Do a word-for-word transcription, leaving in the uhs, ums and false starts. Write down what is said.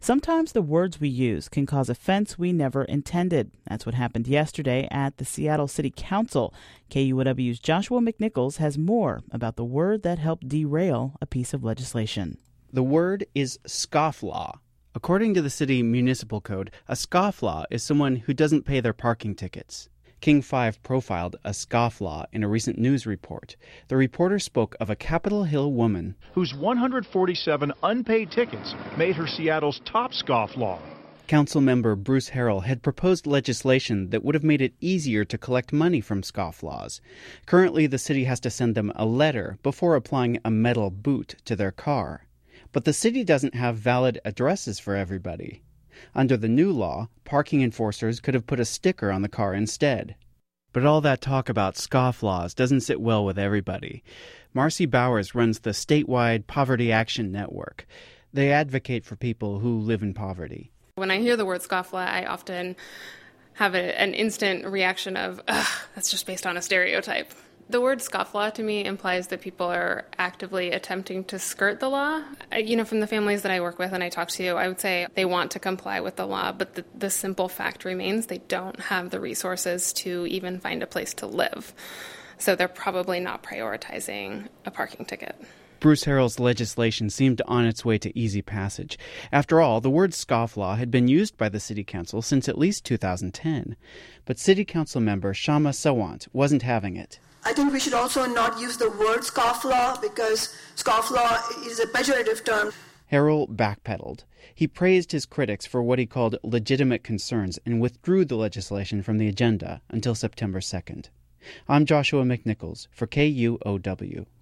Sometimes the words we use can cause offense we never intended. That's what happened yesterday at the Seattle City Council. K U O W's Joshua McNichols has more about the word that helped derail a piece of legislation. The word is scofflaw. According to the city municipal code, a scofflaw is someone who doesn't pay their parking tickets. King five profiled a scofflaw in a recent news report. The reporter spoke of a Capitol Hill woman whose one hundred forty-seven unpaid tickets made her Seattle's top scofflaw. Councilmember Bruce Harrell had proposed legislation that would have made it easier to collect money from scofflaws. Currently, the city has to send them a letter before applying a metal boot to their car. But the city doesn't have valid addresses for everybody. Under the new law, parking enforcers could have put a sticker on the car instead. But all that talk about scofflaws doesn't sit well with everybody. Marcy Bowers runs the statewide Poverty Action Network. They advocate for people who live in poverty. When I hear the word scofflaw, I often have a, an instant reaction of, ugh, that's just based on a stereotype. The word scofflaw to me implies that people are actively attempting to skirt the law. You know, from the families that I work with and I talk to, I would say they want to comply with the law, but the, the simple fact remains they don't have the resources to even find a place to live. So they're probably not prioritizing a parking ticket. Bruce Harrell's legislation seemed on its way to easy passage. After all, the word scofflaw had been used by the City Council since at least two thousand ten. But City Council member Shama Sawant wasn't having it. I think we should also not use the word scofflaw because scofflaw is a pejorative term. Harrell backpedaled. He praised his critics for what he called legitimate concerns and withdrew the legislation from the agenda until September second. I'm Joshua McNichols for K U O W.